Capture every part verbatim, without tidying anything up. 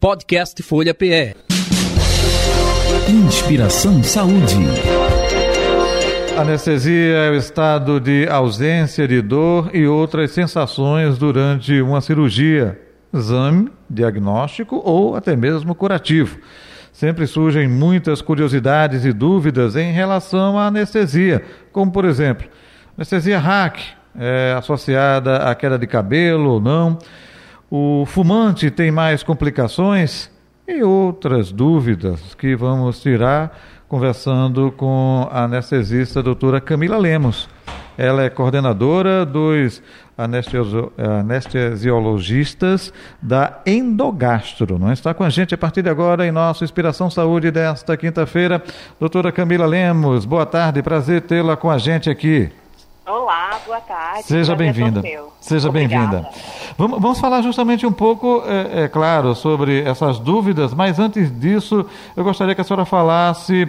Podcast Folha P E. Inspiração Saúde. Anestesia é o estado de ausência de dor e outras sensações durante uma cirurgia, exame, diagnóstico ou até mesmo curativo. Sempre surgem muitas curiosidades e dúvidas em relação à anestesia, como por exemplo, anestesia H A C é associada à queda de cabelo ou não? O fumante tem mais complicações? E outras dúvidas que vamos tirar conversando com a anestesista a doutora Camila Lemos. Ela é coordenadora dos anestesio- anestesiologistas da Endogastro. Não está com a gente a partir de agora em nossa Inspiração Saúde desta quinta-feira. Doutora Camila Lemos, boa tarde, prazer tê-la com a gente aqui. Olá, boa tarde. Seja bem-vinda. Seja bem-vinda. Vamos, vamos falar justamente um pouco, é, é claro, sobre essas dúvidas, mas antes disso, eu gostaria que a senhora falasse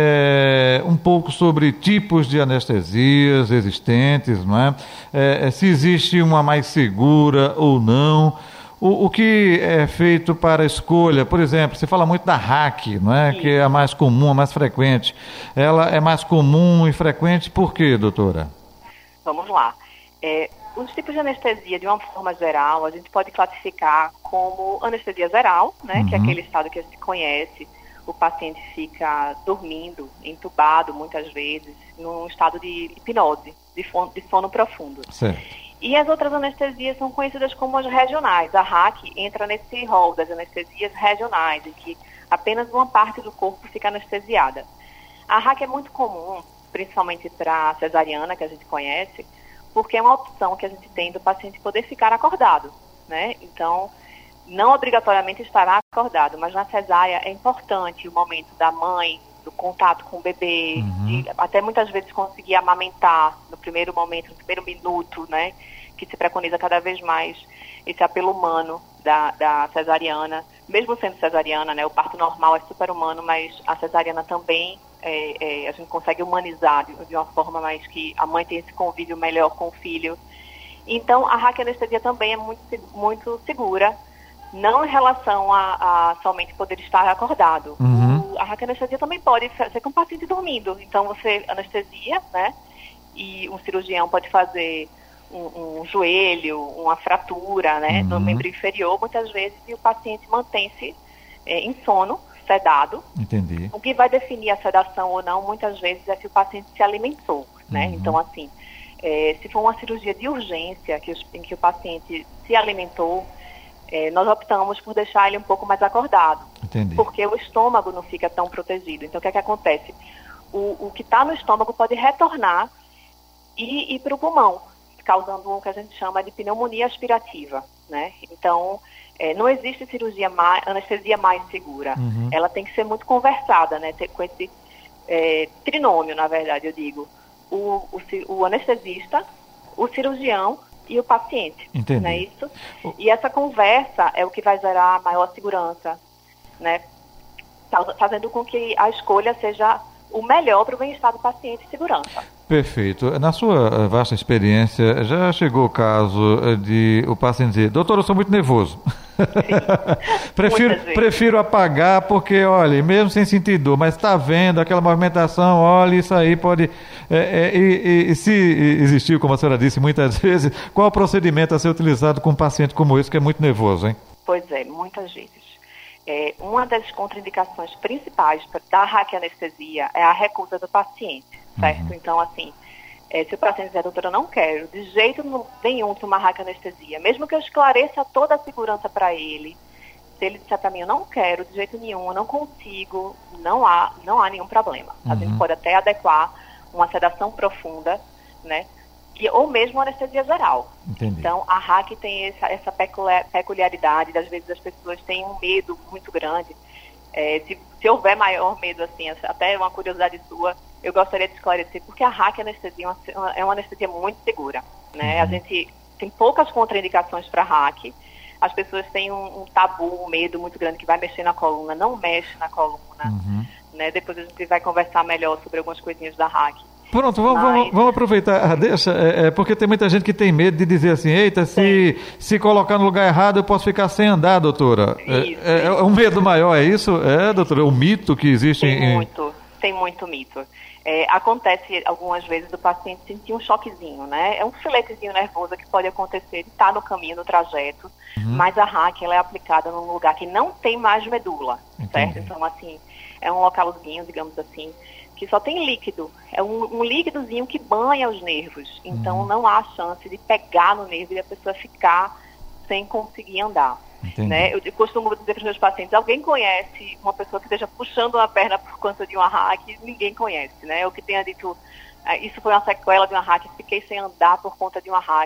é, um pouco sobre tipos de anestesias existentes, não é? É, se existe uma mais segura ou não. O, o que é feito para a escolha, por exemplo, você fala muito da H A C, não é? Que é a mais comum, a mais frequente. Ela é mais comum e frequente por quê, doutora? Vamos lá. É, os tipos de anestesia, de uma forma geral, a gente pode classificar como anestesia geral, né, uhum. que é aquele estado que a gente conhece. O paciente fica dormindo, entubado muitas vezes, num estado de hipnose, de sono, de sono profundo. Certo. E as outras anestesias são conhecidas como as regionais. A H A C entra nesse rol das anestesias regionais, em que apenas uma parte do corpo fica anestesiada. A H A C é muito comum, principalmente para a cesariana, que a gente conhece, porque é uma opção que a gente tem do paciente poder ficar acordado, né? Então, não obrigatoriamente estará acordado, mas na cesárea é importante o momento da mãe, do contato com o bebê, uhum. de até muitas vezes conseguir amamentar no primeiro momento, no primeiro minuto, né? Que se preconiza cada vez mais esse apelo humano da, da cesariana. Mesmo sendo cesariana, né? O parto normal é super humano, mas a cesariana também É, é, a gente consegue humanizar de, de uma forma mais que a mãe tem esse convívio melhor com o filho. Então, a H A C anestesia também é muito, muito segura, não em relação a, a somente poder estar acordado. Uhum. O, a H A C anestesia também pode ser com o paciente dormindo. Então, você anestesia, né? E um cirurgião pode fazer um, um joelho, uma fratura, né? Uhum. No membro inferior, muitas vezes, e o paciente mantém-se é, em sono, sedado. Entendi. O que vai definir a sedação ou não, muitas vezes, é se o paciente se alimentou, né? Uhum. Então, assim, é, se for uma cirurgia de urgência, que os, em que o paciente se alimentou, é, nós optamos por deixar ele um pouco mais acordado. Entendi. Porque o estômago não fica tão protegido. Então, o que é que acontece? O, o que está no estômago pode retornar e ir para o pulmão, causando o que a gente chama de pneumonia aspirativa, né? Então, É, não existe cirurgia mais, anestesia mais segura. Uhum. Ela tem que ser muito conversada, né? Com esse é, trinômio, na verdade, eu digo. O, o, o anestesista, o cirurgião e o paciente. Entendi. Não é isso? E essa conversa é o que vai gerar maior segurança, né? Fazendo com que a escolha seja o melhor para o bem-estar do paciente e segurança. Perfeito. Na sua vasta experiência, já chegou o caso de o paciente dizer, doutor, eu sou muito nervoso. prefiro, prefiro apagar porque, olha, mesmo sem sentir dor, mas está vendo aquela movimentação, olha, isso aí pode... É, é, e, e, e se existiu, como a senhora disse muitas vezes, qual o procedimento a ser utilizado com um paciente como esse, que é muito nervoso, hein? Pois é, muitas vezes. É, uma das contraindicações principais da H A C anestesia é a recusa do paciente, certo? Uhum. Então, assim, é, se o paciente dizer, doutora, eu não quero de jeito nenhum tomar H A C anestesia, mesmo que eu esclareça toda a segurança para ele, se ele disser para mim, eu não quero de jeito nenhum, eu não consigo, não há, não há nenhum problema. Uhum. A gente pode até adequar uma sedação profunda, né? Que, ou mesmo anestesia geral. Entendi. Então, a H A C tem essa, essa peculiaridade, às vezes as pessoas têm um medo muito grande. É, se, se houver maior medo, assim, até uma curiosidade sua, eu gostaria de esclarecer, porque a H A C anestesia é uma, é uma anestesia muito segura, né? Uhum. A gente tem poucas contraindicações para a H A C, as pessoas têm um, um tabu, um medo muito grande que vai mexer na coluna, não mexe na coluna, uhum. né? Depois a gente vai conversar melhor sobre algumas coisinhas da H A C. Pronto, vamos, Mas... vamos, vamos aproveitar a deixa, é, é, porque tem muita gente que tem medo de dizer assim, eita, se, se colocar no lugar errado eu posso ficar sem andar, doutora. Isso, é, é, é um medo maior, é isso? É, doutora, é um mito que existe tem em... muito, tem muito mito. É, acontece algumas vezes do paciente sentir um choquezinho, né? É um filetezinho nervoso que pode acontecer, está no caminho, no trajeto, uhum. mas a hack ela é aplicada num lugar que não tem mais medula, Entendi. certo? Então, assim, é um localzinho, digamos assim, que só tem líquido. É um, um líquidozinho que banha os nervos. Então, uhum. não há chance de pegar no nervo e a pessoa ficar sem conseguir andar. Né? Eu costumo dizer para os meus pacientes, alguém conhece uma pessoa que esteja puxando uma perna por conta de uma hack? Ninguém conhece, né? O que tenha dito, isso foi uma sequela de uma hack, fiquei sem andar por conta de uma hack.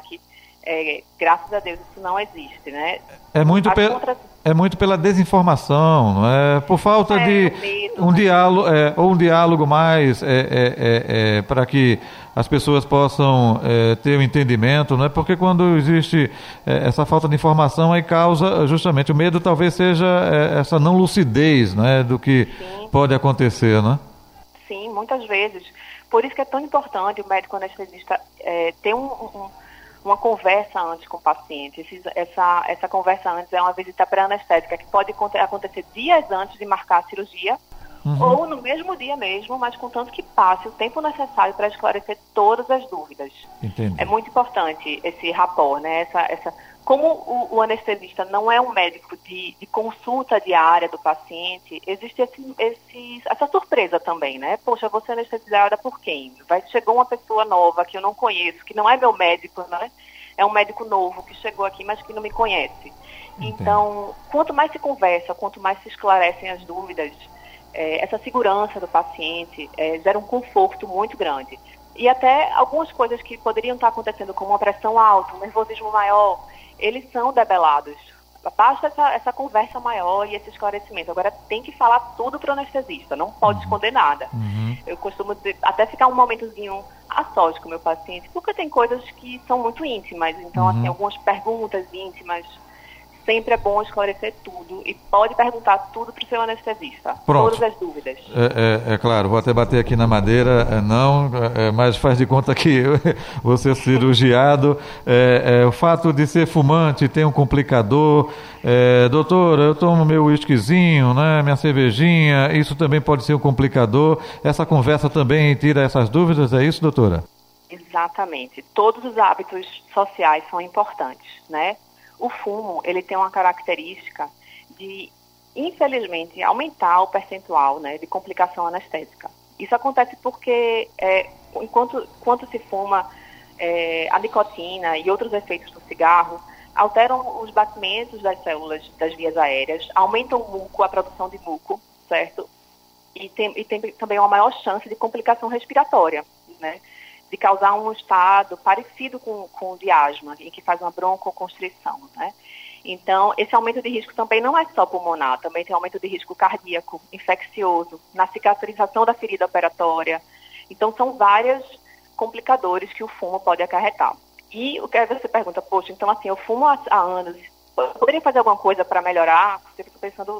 É, graças a Deus isso não existe, né? É muito, pe contra... é muito pela desinformação, não é? Por falta é, de medo, um, né? diálogo, é, ou um diálogo mais é, é, é, é, para que as pessoas possam é, ter um entendimento, não é? Porque quando existe é, essa falta de informação, aí causa justamente o medo, talvez seja é, essa não lucidez, não é? Do que Sim. pode acontecer, né? Sim, muitas vezes. Por isso que é tão importante o médico anestesista é, ter um, um uma conversa antes com o paciente. Esse, essa, essa conversa antes é uma visita pré-anestésica que pode acontecer dias antes de marcar a cirurgia uhum. ou no mesmo dia mesmo, mas contanto que passe o tempo necessário para esclarecer todas as dúvidas. Entendi. É muito importante esse rapport, né? Essa, essa, como o, o anestesista não é um médico de, de consulta diária do paciente, existe esse, esse, essa surpresa também, né? Poxa, você é anestesiada por quem? Vai, chegou uma pessoa nova que eu não conheço, que não é meu médico, né? É um médico novo que chegou aqui, mas que não me conhece. Entendi. Então, quanto mais se conversa, quanto mais se esclarecem as dúvidas, é, essa segurança do paciente é, gera um conforto muito grande. E até algumas coisas que poderiam estar acontecendo, como uma pressão alta, um nervosismo maior, eles são debelados. Basta essa, essa conversa maior e esse esclarecimento. Agora tem que falar tudo para o anestesista, não pode uhum. esconder nada. Uhum. Eu costumo dizer, até ficar um momentozinho a sós com o meu paciente, porque tem coisas que são muito íntimas. Então, uhum. assim, algumas perguntas íntimas, sempre é bom esclarecer tudo e pode perguntar tudo para o seu anestesista. Pronto. Todas as dúvidas. É, é, é claro, vou até bater aqui na madeira, é, não, é, mas faz de conta que você é cirurgiado. É, é, o fato de ser fumante tem um complicador. É, doutora, eu tomo meu whiskyzinho, né, minha cervejinha, isso também pode ser um complicador. Essa conversa também tira essas dúvidas, é isso, doutora? Exatamente. Todos os hábitos sociais são importantes, né? O fumo, ele tem uma característica de, infelizmente, aumentar o percentual, né, de complicação anestésica. Isso acontece porque, é, enquanto, enquanto se fuma, é, a nicotina e outros efeitos do cigarro alteram os batimentos das células das vias aéreas, aumentam o muco, a produção de muco, certo? E tem, e tem também uma maior chance de complicação respiratória, né? De causar um estado parecido com, com o de asma, em que faz uma broncoconstrição, né? Então, esse aumento de risco também não é só pulmonar, também tem aumento de risco cardíaco, infeccioso, na cicatrização da ferida operatória. Então, são vários complicadores que o fumo pode acarretar. E o que você pergunta, poxa, então assim, eu fumo há, há anos, eu poderia fazer alguma coisa para melhorar? Você fica pensando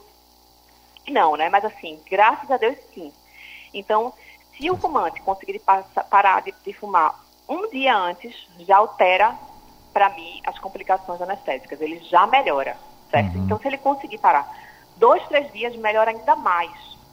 que não, né? Mas assim, graças a Deus, sim. Então, se o fumante conseguir passa, parar de, de fumar um dia antes, já altera, para mim, as complicações anestésicas. Ele já melhora, certo? Uhum. Então, se ele conseguir parar dois, três dias, melhora ainda mais.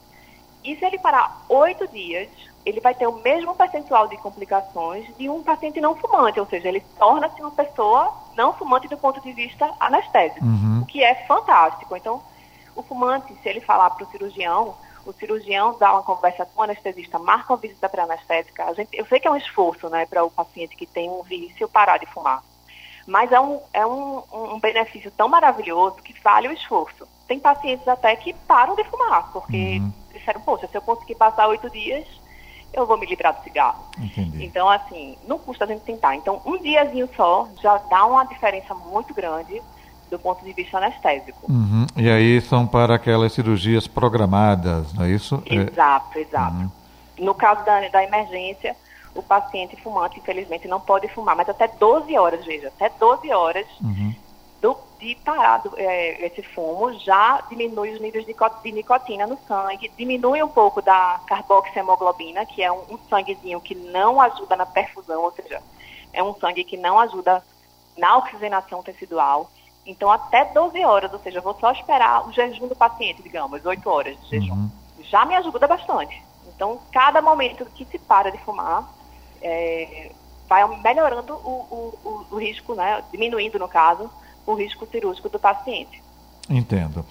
E se ele parar oito dias, ele vai ter o mesmo percentual de complicações de um paciente não fumante, ou seja, ele torna-se uma pessoa não fumante do ponto de vista anestésico, uhum. o que é fantástico. Então, o fumante, se ele falar para o cirurgião, o cirurgião dá uma conversa com o anestesista, marca uma visita pré-anestésica. A gente, eu sei que é um esforço, né, para o paciente que tem um vício parar de fumar, mas é, um, é um, um benefício tão maravilhoso que vale o esforço. Tem pacientes até que param de fumar, porque uhum. disseram, poxa, se eu conseguir passar oito dias, eu vou me livrar do cigarro. Entendi. Então, assim, não custa a gente tentar. Então, um diazinho só já dá uma diferença muito grande do ponto de vista anestésico. Uhum. E aí são para aquelas cirurgias programadas, não é isso? Exato, é... exato. Uhum. No caso da, da emergência, o paciente fumante, infelizmente, não pode fumar, mas até doze horas, veja, até doze horas, uhum. do, de parar do, é, esse fumo já diminui os níveis de, de nicotina no sangue, diminui um pouco da carboxiemoglobina, que é um, um sanguezinho que não ajuda na perfusão, ou seja, é um sangue que não ajuda na oxigenação tecidual. Então, até doze horas, ou seja, eu vou só esperar o jejum do paciente, digamos, oito horas de jejum. Uhum. Já me ajuda bastante. Então, cada momento que se para de fumar, é, vai melhorando o, o, o, o risco, né, diminuindo, no caso, o risco cirúrgico do paciente. Entendo.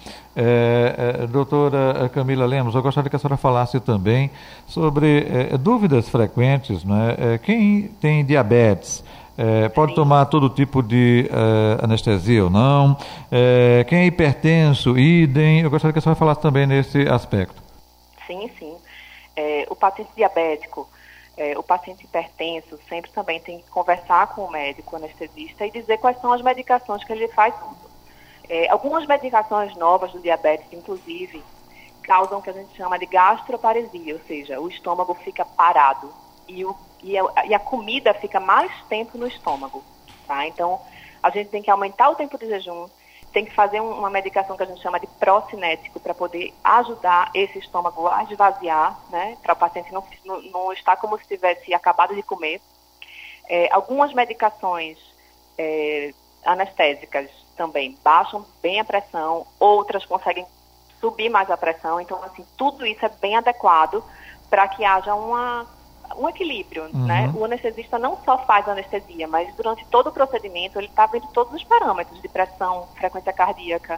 É, é, doutora Camila Lemos, eu gostaria que a senhora falasse também sobre é, dúvidas frequentes, né? É, quem tem diabetes, É, pode Sim. tomar todo tipo de é, anestesia ou não? É, quem é hipertenso, idem? Eu gostaria que a senhora falasse também nesse aspecto. Sim, sim. É, o paciente diabético, é, o paciente hipertenso, sempre também tem que conversar com o médico anestesista e dizer quais são as medicações que ele faz uso. É, algumas medicações novas do diabetes, inclusive, causam o que a gente chama de gastroparesia, ou seja, o estômago fica parado e o E a, e a comida fica mais tempo no estômago, tá? Então, a gente tem que aumentar o tempo de jejum, tem que fazer um, uma medicação que a gente chama de procinético para poder ajudar esse estômago a esvaziar, né? Para o paciente não, não, não estar como se tivesse acabado de comer. É, algumas medicações é, anestésicas também baixam bem a pressão, outras conseguem subir mais a pressão. Então, assim, tudo isso é bem adequado para que haja uma... um equilíbrio, uhum. né? O anestesista não só faz anestesia, mas durante todo o procedimento ele está vendo todos os parâmetros de pressão, frequência cardíaca,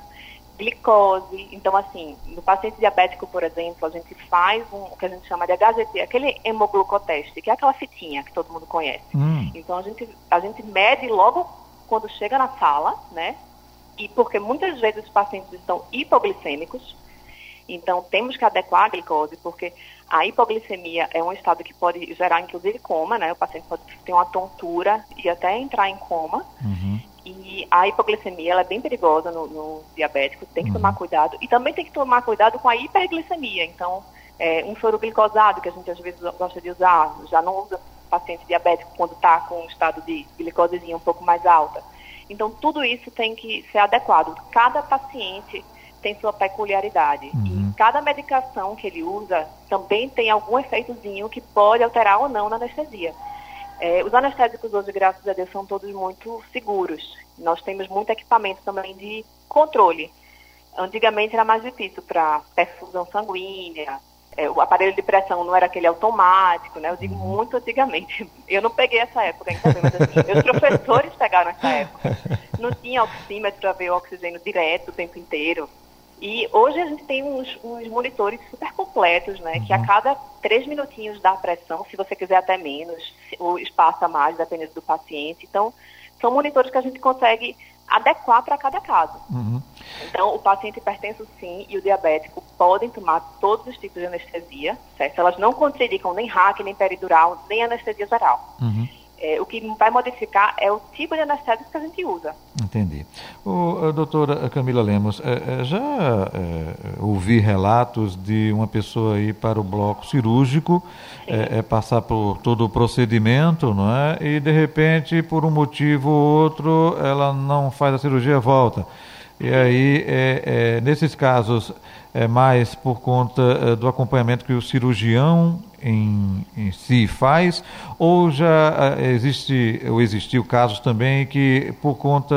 glicose. Então, assim, no paciente diabético, por exemplo, a gente faz um, o que a gente chama de H G T, aquele hemoglucoteste, que é aquela fitinha que todo mundo conhece. Uhum. Então, a gente, a gente mede logo quando chega na sala, né? E porque muitas vezes os pacientes estão hipoglicêmicos, então temos que adequar a glicose, porque a hipoglicemia é um estado que pode gerar, inclusive, coma, né? O paciente pode ter uma tontura e até entrar em coma. Uhum. E a hipoglicemia, ela é bem perigosa no, no diabético, tem que uhum. tomar cuidado. E também tem que tomar cuidado com a hiperglicemia. Então, é, um soro glicosado, que a gente às vezes gosta de usar, já não usa paciente diabético quando está com um estado de glicosezinha um pouco mais alta. Então, tudo isso tem que ser adequado. Cada paciente tem sua peculiaridade. Uhum. E cada medicação que ele usa também tem algum efeitozinho que pode alterar ou não na anestesia. É, os anestésicos hoje, graças a Deus, são todos muito seguros. Nós temos muito equipamento também de controle. Antigamente era mais difícil para perfusão sanguínea, é, o aparelho de pressão não era aquele automático, né? Eu digo muito antigamente. Eu não peguei essa época, então, mas assim, meus professores pegaram essa época. Não tinha oxímetro para ver o oxigênio direto o tempo inteiro. E hoje a gente tem uns, uns monitores super completos, né? Uhum. Que a cada três minutinhos dá a pressão, se você quiser até menos, o espaço a mais, dependendo do paciente. Então, são monitores que a gente consegue adequar para cada caso. Uhum. Então, o paciente hipertenso, sim, e o diabético podem tomar todos os tipos de anestesia, certo? Elas não contraindicam nem hack, nem peridural, nem anestesia geral. Uhum. É, o que vai modificar é o tipo de anestésico que a gente usa. Entendi. O, a doutora Camila Lemos, é, é, já é, ouvi relatos de uma pessoa ir para o bloco cirúrgico, é, é, passar por todo o procedimento, não é? E, de repente, por um motivo ou outro, ela não faz a cirurgia, volta. E aí, é, é, nesses casos, é mais por conta é, do acompanhamento que o cirurgião em, em si faz, ou já é, existe, ou existiu casos também que, por conta,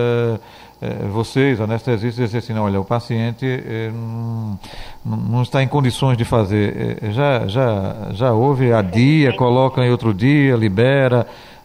é, é, vocês, anestesistas, dizem assim, não, olha, o paciente é, não, não está em condições de fazer. É, já, já, já houve a dia, coloca em outro dia, libera...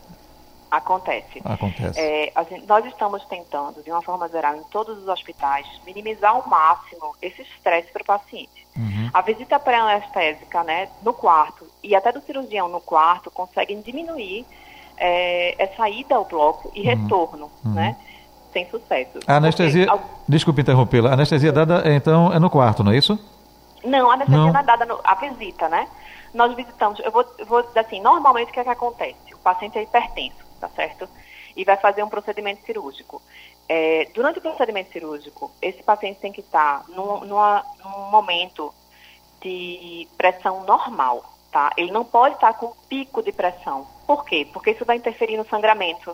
Acontece. Acontece. É, a gente, nós estamos tentando, de uma forma geral, em todos os hospitais, minimizar ao máximo esse estresse para o paciente. Uhum. A visita pré-anestésica, né, no quarto e até do cirurgião no quarto conseguem diminuir é, essa ida ao bloco e uhum. retorno, uhum. né, sem sucesso. A anestesia, Porque, desculpe interrompê-la, a anestesia dada, então, é no quarto, não é isso? Não, a anestesia não, não é dada no, a visita, né? Nós visitamos, eu vou, eu vou dizer assim, normalmente o que é que acontece? O paciente é hipertenso, tá certo? E vai fazer um procedimento cirúrgico. É, durante o procedimento cirúrgico, esse paciente tem que estar num, numa, num momento de pressão normal, tá? Ele não pode estar com pico de pressão. Por quê? Porque isso vai interferir no sangramento.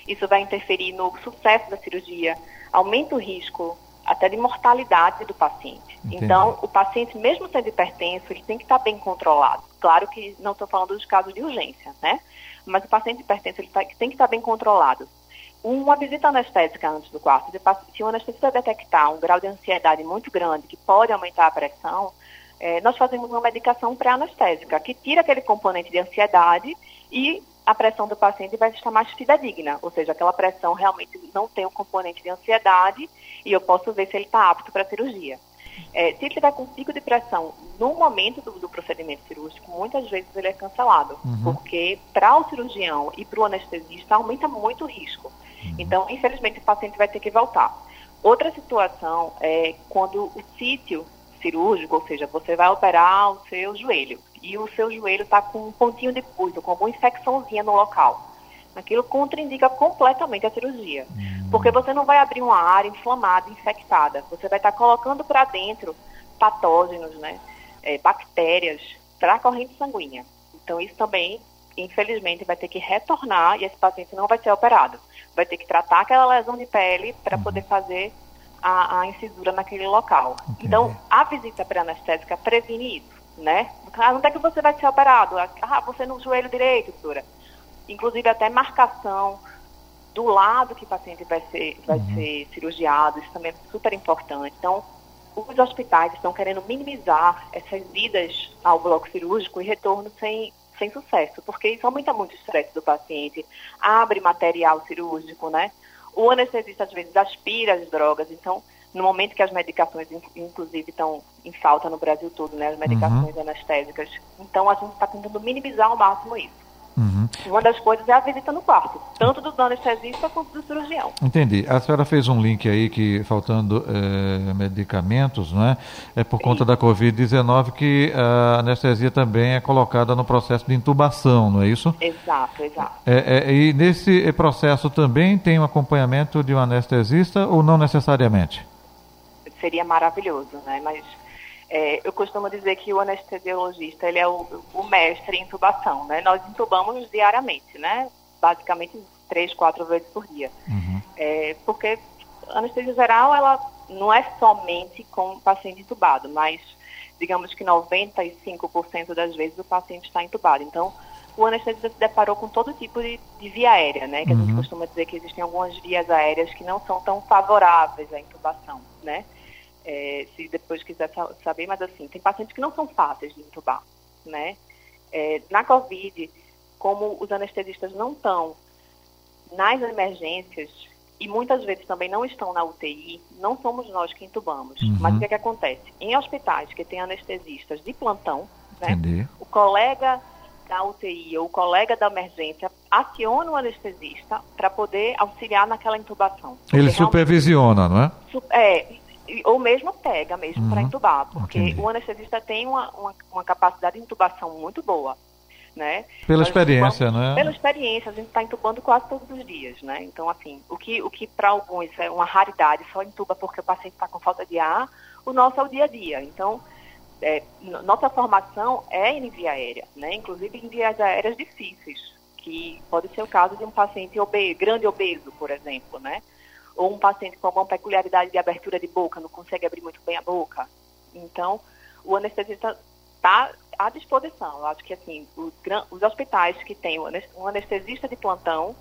Isso vai interferir no sucesso da cirurgia, aumenta o risco até de mortalidade do paciente. Entendi. Então, o paciente, mesmo sendo hipertenso, ele tem que estar bem controlado. Claro que não estou falando dos casos de urgência, né? Mas o paciente hipertenso ele tem que estar bem controlado. Uma visita anestésica antes do quarto, se o anestesista detectar um grau de ansiedade muito grande, que pode aumentar a pressão, é, nós fazemos uma medicação pré-anestésica, que tira aquele componente de ansiedade e a pressão do paciente vai estar mais fidedigna, ou seja, aquela pressão realmente não tem um componente de ansiedade e eu posso ver se ele está apto para a cirurgia. É, se ele tiver com pico de pressão no momento do, do procedimento cirúrgico, muitas vezes ele é cancelado, uhum. porque para o cirurgião e para o anestesista aumenta muito o risco. Uhum. Então, infelizmente, o paciente vai ter que voltar. Outra situação é quando o sítio cirúrgico, ou seja, você vai operar o seu joelho e o seu joelho está com um pontinho de pus, com alguma infecçãozinha no local. Aquilo contraindica completamente a cirurgia, uhum. porque você não vai abrir uma área inflamada, infectada. Você vai estar colocando para dentro patógenos, né, é, bactérias para a corrente sanguínea. Então, isso também, infelizmente, vai ter que retornar e esse paciente não vai ser operado. Vai ter que tratar aquela lesão de pele para uhum. poder fazer a, a incisura naquele local. Entendi. Então, a visita pré-anestésica previne isso, né? Ah, onde é que você vai ser operado? Ah, você no joelho direito, doutora. Inclusive até marcação do lado que o paciente vai ser, vai uhum. ser cirurgiado, isso também é super importante. Então, os hospitais estão querendo minimizar essas idas ao bloco cirúrgico e retorno sem, sem sucesso, porque isso aumenta muito o estresse do paciente, abre material cirúrgico, né? O anestesista, às vezes, aspira as drogas, então, no momento que as medicações, inclusive, estão em falta no Brasil todo, né? As medicações uhum. anestésicas. Então, a gente está tentando minimizar ao máximo isso. Uhum. Uma das coisas é a visita no quarto, tanto do anestesista quanto do cirurgião. Entendi. A senhora fez um link aí que, faltando é, medicamentos, não é? É por conta Sim. da covid dezenove que a anestesia também é colocada no processo de intubação, não é isso? Exato, exato. É, é, e nesse processo também tem um acompanhamento de um anestesista ou não necessariamente? Seria maravilhoso, né? Mas... É, eu costumo dizer que o anestesiologista, ele é o, o mestre em intubação, né? Nós intubamos diariamente, né? Basicamente três, quatro vezes por dia. Uhum. É, porque a anestesia geral, ela não é somente com o paciente intubado, mas digamos que noventa e cinco por cento das vezes o paciente está intubado. Então, o anestesista se deparou com todo tipo de, de via aérea, né? Que uhum. a gente costuma dizer que existem algumas vias aéreas que não são tão favoráveis à intubação, né? É, se depois quiser saber, mas assim, tem pacientes que não são fáceis de intubar, né? É, na COVID, como os anestesistas não estão nas emergências e muitas vezes também não estão na U T I, não somos nós que intubamos. Uhum. Mas o que é que acontece? Em hospitais que têm anestesistas de plantão, né? O colega da U T I ou o colega da emergência aciona o anestesista para poder auxiliar naquela intubação. Ele supervisiona, não é? É, ou mesmo pega mesmo uhum. para intubar, porque Entendi. o anestesista tem uma, uma, uma capacidade de intubação muito boa, né? Pela Nós experiência, intubamos, né? Pela experiência, a gente está intubando quase todos os dias, né? Então, assim, o que, o que para alguns é uma raridade, só intuba porque o paciente está com falta de ar, o nosso é o dia a dia. Então, é, nossa formação é em via aérea, né? Inclusive em vias aéreas difíceis, que pode ser o caso de um paciente obe- grande obeso, por exemplo, né? Ou um paciente com alguma peculiaridade de abertura de boca, não consegue abrir muito bem a boca. Então, o anestesista está à disposição. Eu acho que, assim, os, os hospitais que têm um anestesista de plantão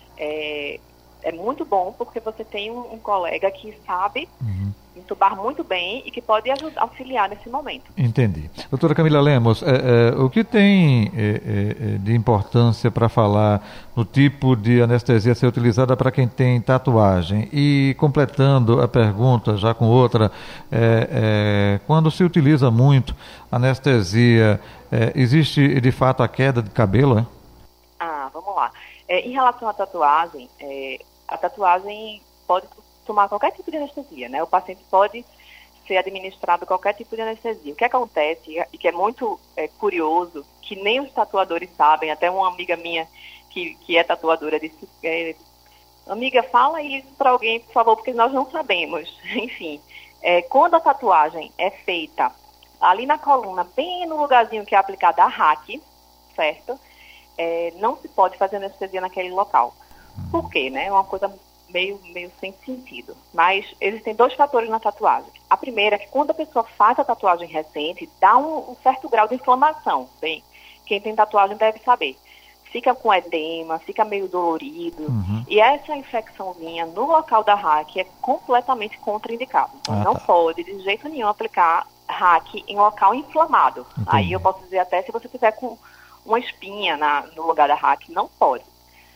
é, é muito bom, porque você tem um, um colega que sabe uhum. intubar muito bem e que pode ajudar, auxiliar nesse momento. Entendi. Doutora Camila Lemos, é, é, o que tem é, é, de importância para falar no tipo de anestesia a ser utilizada para quem tem tatuagem? E completando a pergunta, já com outra, é, é, quando se utiliza muito anestesia, é, existe de fato a queda de cabelo? É? Ah, vamos lá. É, em relação à tatuagem, é, a tatuagem pode tomar qualquer tipo de anestesia, né? O paciente pode ser administrado qualquer tipo de anestesia. O que acontece, e que é muito é, curioso, que nem os tatuadores sabem, até uma amiga minha que, que é tatuadora disse, é, amiga, fala isso para alguém, por favor, porque nós não sabemos. Enfim, é, quando a tatuagem é feita ali na coluna, bem no lugarzinho que é aplicada a hack, certo? É, não se pode fazer anestesia naquele local. Por quê, né? É uma coisa meio, meio sem sentido. Mas existem dois fatores na tatuagem. A primeira é que quando a pessoa faz a tatuagem recente, dá um, um certo grau de inflamação. Bem, quem tem tatuagem deve saber. Fica com edema, fica meio dolorido. Uhum. E essa infecçãozinha no local da hack é completamente contraindicado. Então, ah, não tá. pode, de jeito nenhum, aplicar hack em local inflamado. Entendi. Aí eu posso dizer até se você tiver com uma espinha na, no lugar da hack, não pode.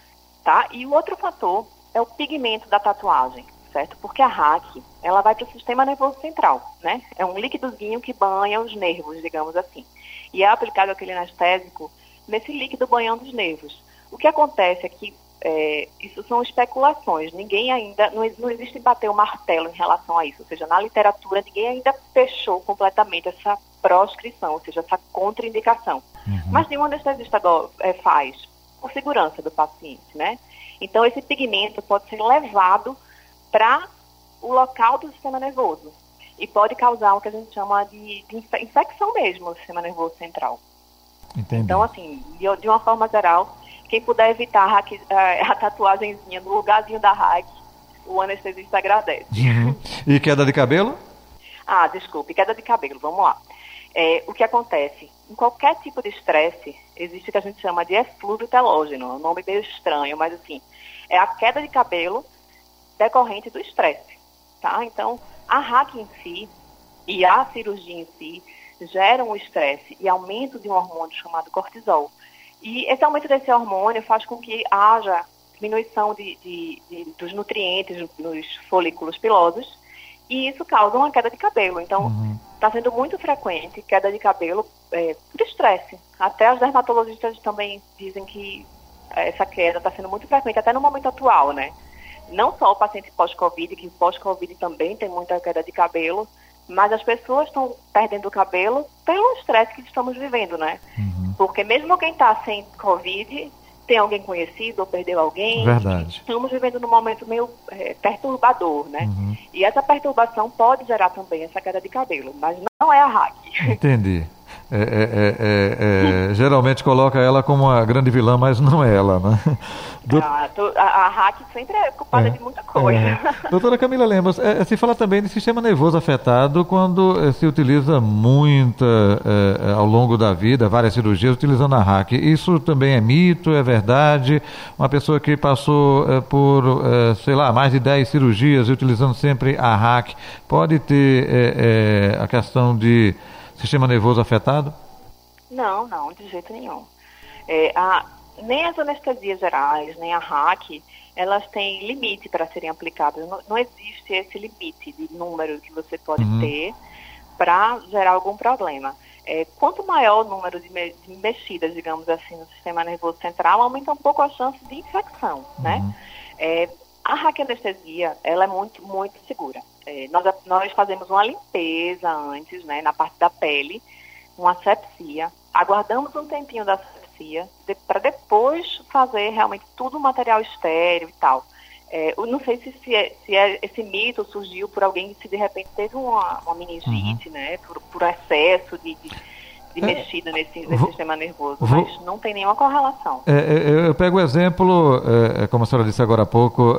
Tá? E o outro fator é o pigmento da tatuagem, certo? Porque a hack, ela vai para o sistema nervoso central, né? É um líquidozinho que banha os nervos, digamos assim. E é aplicado aquele anestésico nesse líquido banhando os nervos. O que acontece é que é, isso são especulações. Ninguém ainda, não, não existe bater o martelo em relação a isso. Ou seja, na literatura, ninguém ainda fechou completamente essa proscrição, ou seja, essa contraindicação. Uhum. Mas nenhum anestesista é, faz, por segurança do paciente, né? Então, esse pigmento pode ser levado para o local do sistema nervoso e pode causar o que a gente chama de, de infecção mesmo no sistema nervoso central. Entendi. Então, assim, de, de uma forma geral, quem puder evitar a, hack, a, a tatuagenzinha no lugarzinho da hack, o anestesista agradece. Uhum. E queda de cabelo? Ah, desculpe, queda de cabelo, vamos lá. É, o que acontece? Em qualquer tipo de estresse, existe o que a gente chama de eflúvio telógeno, é um nome meio estranho, mas assim, é a queda de cabelo decorrente do estresse, tá? Então, a hack em si e a cirurgia em si geram o estresse e aumento de um hormônio chamado cortisol. E esse aumento desse hormônio faz com que haja diminuição de, de, de, dos nutrientes nos folículos pilosos e isso causa uma queda de cabelo. Então, está uhum. sendo muito frequente queda de cabelo é, por estresse. Até os dermatologistas também dizem que essa queda está sendo muito frequente, até no momento atual, né? Não só o paciente pós-Covid, que pós-Covid também tem muita queda de cabelo, mas as pessoas estão perdendo o cabelo pelo estresse que estamos vivendo, né? Uhum. Porque mesmo quem está sem Covid, tem alguém conhecido ou perdeu alguém. Verdade. Estamos vivendo num momento meio é, perturbador, né? Uhum. E essa perturbação pode gerar também essa queda de cabelo, mas não é a hack. Entendi. É, é, é, é, geralmente coloca ela como a grande vilã, mas não é ela, né? Do... Ah, a, a hack sempre é culpada é, de muita coisa. É. Doutora Camila Lemos, é, se fala também de sistema nervoso afetado quando é, se utiliza muita, é, ao longo da vida, várias cirurgias utilizando a hack. Isso também é mito, é verdade? Uma pessoa que passou é, por, é, sei lá, mais de dez cirurgias e utilizando sempre a hack, pode ter é, é, a questão de sistema nervoso afetado? Não, não, de jeito nenhum. É, a, nem as anestesias gerais, nem a hack, elas têm limite para serem aplicadas. Não, não existe esse limite de número que você pode uhum. ter para gerar algum problema. É, quanto maior o número de, me, de mexidas, digamos assim, no sistema nervoso central, aumenta um pouco a chance de infecção, uhum. né? É, a hack anestesia, ela é muito, muito segura. É, nós, nós fazemos uma limpeza antes, né, na parte da pele, uma asepsia, aguardamos um tempinho da asepsia de, para depois fazer realmente tudo o material estéreo e tal. É, eu não sei se, se, é, se é, esse mito surgiu por alguém que se de repente teve uma, uma meningite, uhum. né, por, por excesso de... de de mexida nesse, nesse vou, sistema nervoso, vou, mas não tem nenhuma correlação. É, é, eu pego o exemplo, é, como a senhora disse agora há pouco,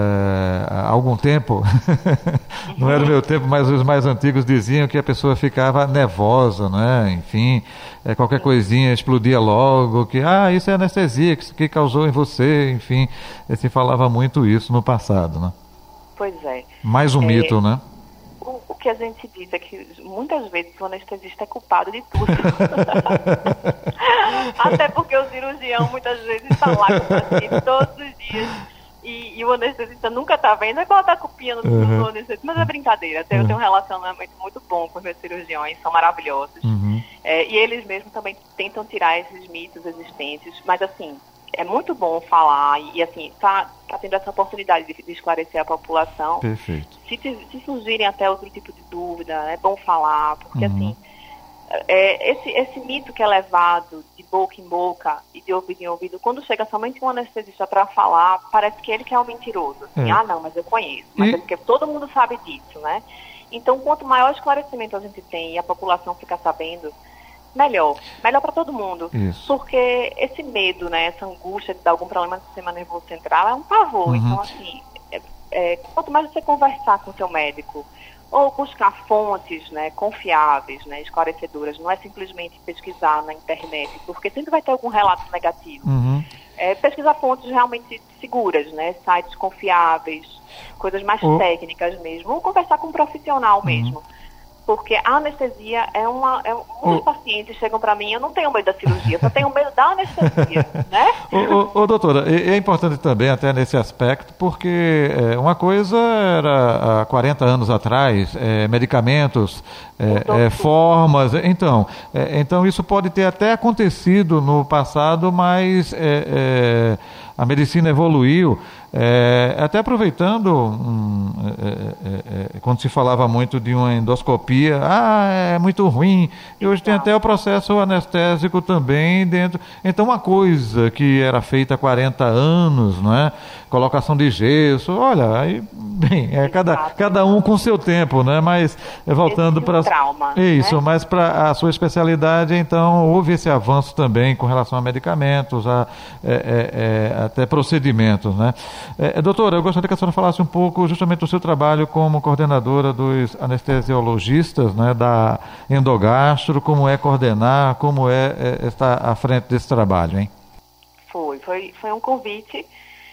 é, há algum tempo, não era o meu tempo, mas os mais antigos diziam que a pessoa ficava nervosa, né? Enfim, é, qualquer coisinha explodia logo, que ah, isso é anestesia que, que causou em você, enfim, se falava muito isso no passado, né? Pois é. Mais um é... mito, né? O que a gente diz é que muitas vezes o anestesista é culpado de tudo. Até porque o cirurgião muitas vezes está lá com o paciente todos os dias e, e o anestesista nunca está vendo. É colocar a culpinha no, uhum. no anestesista, mas é brincadeira. Eu tenho, uhum. eu tenho um relacionamento muito bom com os meus cirurgiões, são maravilhosos. Uhum. É, e eles mesmos também tentam tirar esses mitos existentes, mas assim... É muito bom falar e, assim, tá, tá tendo essa oportunidade de, de esclarecer a população. Perfeito. Se, se surgirem até outro tipo de dúvida, é bom falar, porque, uhum. assim, é, esse, esse mito que é levado de boca em boca e de ouvido em ouvido, quando chega somente um anestesista para falar, parece que ele que é o mentiroso. Assim, é. Ah, não, mas eu conheço. Mas e... é porque todo mundo sabe disso, né? Então, quanto maior esclarecimento a gente tem e a população fica sabendo, melhor. Melhor para todo mundo. Isso. Porque esse medo, né, essa angústia de dar algum problema no sistema nervoso central é um pavor. Uhum. Então, assim, é, é, quanto mais você conversar com o seu médico, ou buscar fontes, né, confiáveis, né, esclarecedoras, não é simplesmente pesquisar na internet, porque sempre vai ter algum relato negativo. Uhum. É, pesquisar fontes realmente seguras, né, sites confiáveis, coisas mais oh. técnicas mesmo, ou conversar com um profissional uhum. mesmo. Porque a anestesia é uma... É, muitos oh. pacientes chegam para mim, eu não tenho medo da cirurgia, só tenho medo da anestesia, né? Ô, ô, ô, doutora, é importante também até nesse aspecto, porque é, uma coisa era há quarenta anos atrás, é, medicamentos, é, é, formas, então, é, então isso pode ter até acontecido no passado, mas é, é, a medicina evoluiu. É, até aproveitando, hum, é, é, é, quando se falava muito de uma endoscopia, ah, é muito ruim, e hoje tem até o processo anestésico também dentro. Então, uma coisa que era feita há quarenta anos, não é? Colocação de gesso, olha, aí, bem, é cada, cada um com seu tempo, né? Mas voltando para... trauma, isso, né? mas para a sua especialidade, então, houve esse avanço também com relação a medicamentos, a, é, é, é, até procedimentos, né? É, doutora, eu gostaria que a senhora falasse um pouco justamente do seu trabalho como coordenadora dos anestesiologistas, né, da Endogastro, como é coordenar, como é, é estar à frente desse trabalho, hein? Foi, foi, foi um convite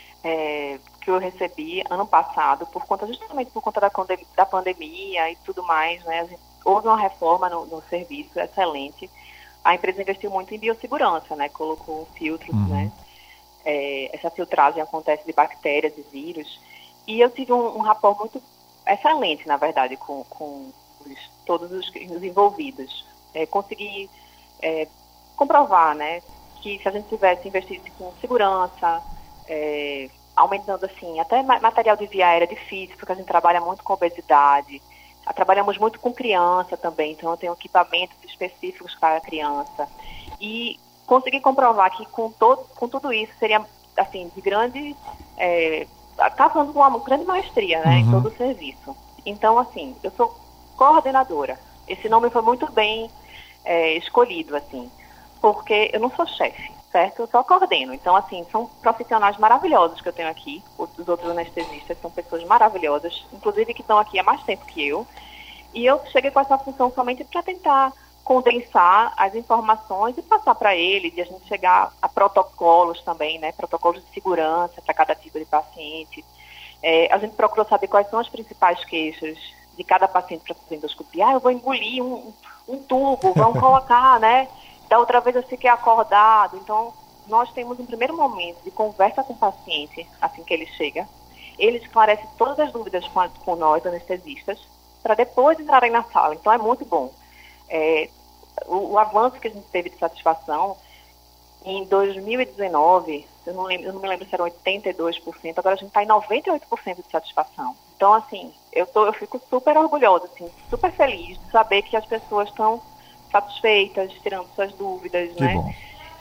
é, que eu recebi ano passado, por conta, justamente por conta da, da pandemia e tudo mais, né? Houve uma reforma no, no serviço excelente. A empresa investiu muito em biossegurança, né? Colocou filtros, uhum. né? É, essa filtragem acontece de bactérias e vírus, e eu tive um, um rapport muito excelente, na verdade, com, com os, todos os, os envolvidos. É, consegui é, comprovar, né, que se a gente tivesse investido com segurança, é, aumentando assim, até material de via aérea difícil, porque a gente trabalha muito com obesidade, trabalhamos muito com criança também, então eu tenho equipamentos específicos para a criança, e consegui comprovar que com, todo, com tudo isso seria, assim, de grande... É, tá falando com uma grande maestria, né, uhum. em todo o serviço. Então, assim, eu sou coordenadora. Esse nome foi muito bem é, escolhido, assim, porque eu não sou chefe, certo? Eu só coordeno. Então, assim, são profissionais maravilhosos que eu tenho aqui. Os outros anestesistas são pessoas maravilhosas, inclusive que estão aqui há mais tempo que eu. E eu cheguei com essa função somente para tentar condensar as informações e passar para ele, de a gente chegar a protocolos também, né, protocolos de segurança para cada tipo de paciente. É, a gente procurou saber quais são as principais queixas de cada paciente para fazer endoscopia. Ah, eu vou engolir um, um tubo, vamos colocar, né? Da outra vez eu fiquei acordado. Então, nós temos um primeiro momento de conversa com o paciente, assim que ele chega. Ele esclarece todas as dúvidas com, a, com nós, anestesistas, para depois entrarem na sala. Então, é muito bom. É, o, o avanço que a gente teve de satisfação em dois mil e dezenove, eu não, lembro, eu não me lembro se eram oitenta e dois por cento, agora a gente está em noventa e oito por cento de satisfação. Então, assim, eu, tô, eu fico super orgulhosa, assim, super feliz de saber que as pessoas estão satisfeitas, tirando suas dúvidas, que né? Bom.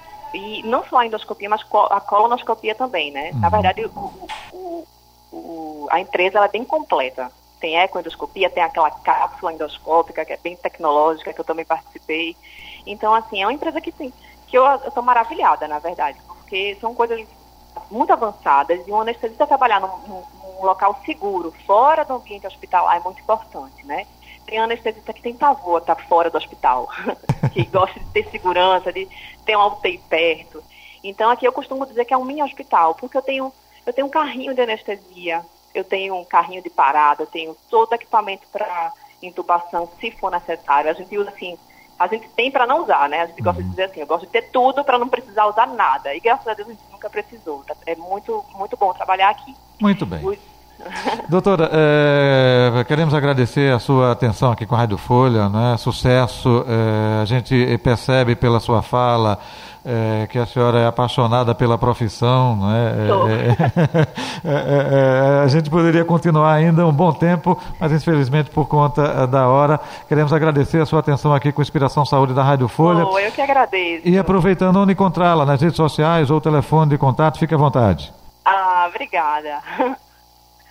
E não só a endoscopia, mas a colonoscopia também, né? Uhum. Na verdade, o, o, o, a empresa ela é bem completa. Tem ecoendoscopia, tem aquela cápsula endoscópica, que é bem tecnológica, que eu também participei. Então, assim, é uma empresa que tem, que eu estou maravilhada, na verdade, porque são coisas muito avançadas e um anestesista trabalhar num, num, num local seguro, fora do ambiente hospitalar, é muito importante, né? Tem anestesista que tem pavor, tá fora do hospital, que gosta de ter segurança, de ter um U T I perto. Então, aqui eu costumo dizer que é um mini hospital, porque eu tenho, eu tenho um carrinho de anestesia, eu tenho um carrinho de parada, eu tenho todo o equipamento para intubação, se for necessário. A gente usa assim, a gente tem para não usar, né? A gente gosta de dizer assim, eu gosto de ter tudo para não precisar usar nada. E graças a Deus a gente nunca precisou. É muito, muito bom trabalhar aqui. Muito bem. O... Doutora, é, queremos agradecer a sua atenção aqui com a Rádio Folha, né? Sucesso, é, a gente percebe pela sua fala é, que a senhora é apaixonada pela profissão, né? É, é, é, é, a gente poderia continuar ainda um bom tempo, mas infelizmente por conta da hora, queremos agradecer a sua atenção aqui com Inspiração Saúde da Rádio Folha. Oh, eu que agradeço. E aproveitando, onde encontrá-la, nas redes sociais ou telefone de contato, fique à vontade. Ah, obrigada.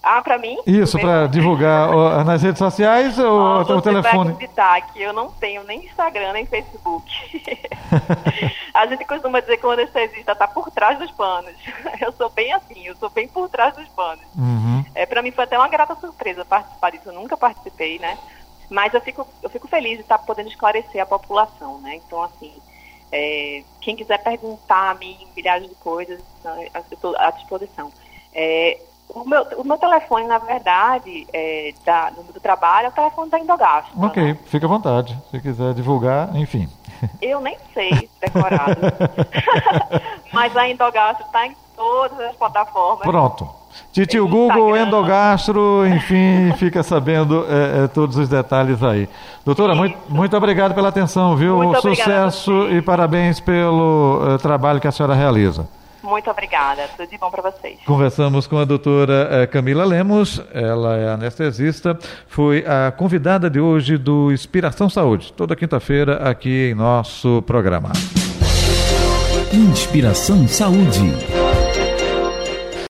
Ah, para mim? Isso, para divulgar ó, nas redes sociais ou oh, o telefone? Você vai acreditar que eu não tenho nem Instagram, nem Facebook. A gente costuma dizer que o anestesista está por trás dos panos. Eu sou bem assim, eu sou bem por trás dos panos. Uhum. É, para mim foi até uma grata surpresa participar disso, eu nunca participei, né? Mas eu fico, eu fico feliz de estar podendo esclarecer a população, né? Então, assim, é, quem quiser perguntar a mim milhares de coisas, eu estou à disposição. É, O meu, o meu telefone, na verdade, é, da, do, do trabalho, é o telefone da Endogastro. Ok, né? Fica à vontade. Se quiser divulgar, enfim. Eu nem sei decorado. Mas a Endogastro está em todas as plataformas. Pronto. Titio Google, Endogastro, enfim, fica sabendo é, é, todos os detalhes aí. Doutora, muito, muito obrigado pela atenção, viu? Muito Sucesso e parabéns pelo uh, trabalho que a senhora realiza. Muito obrigada, tudo de bom para vocês. Conversamos com a doutora Camila Lemos, ela é anestesista, foi a convidada de hoje do Inspiração Saúde, toda quinta-feira aqui em nosso programa. Inspiração Saúde.